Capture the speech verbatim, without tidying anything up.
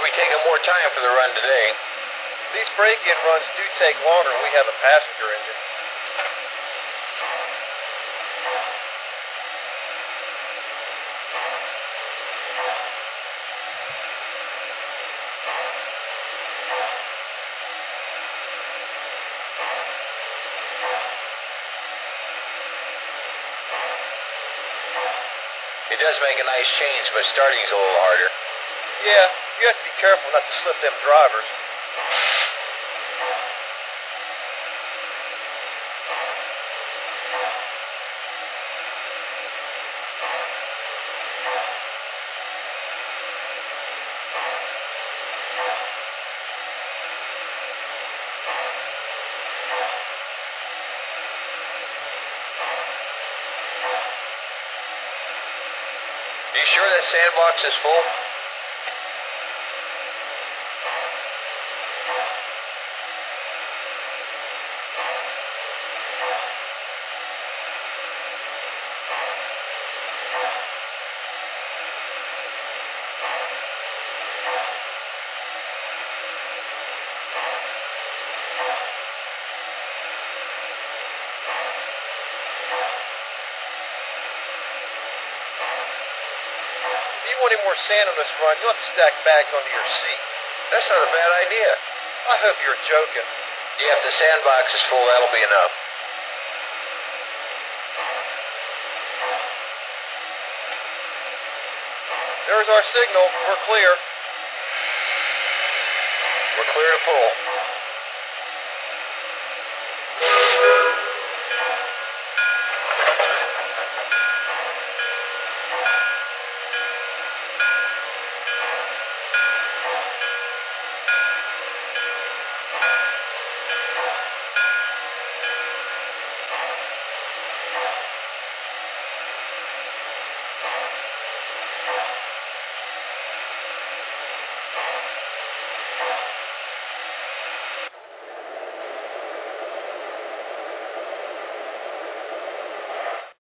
We'll be taking more time for the run today. These break-in runs do take longer when we have a passenger engine. It does make a nice change, but starting's a little harder. Yeah, you have to be careful not to slip them drivers. You sure that sandbox is full? If you want any more sand on this run, you'll have to stack bags under your seat. That's not a bad idea. I hope you're joking. Yeah, if the sandbox is full, that'll be enough. There's our signal. We're clear. We're clear to pull.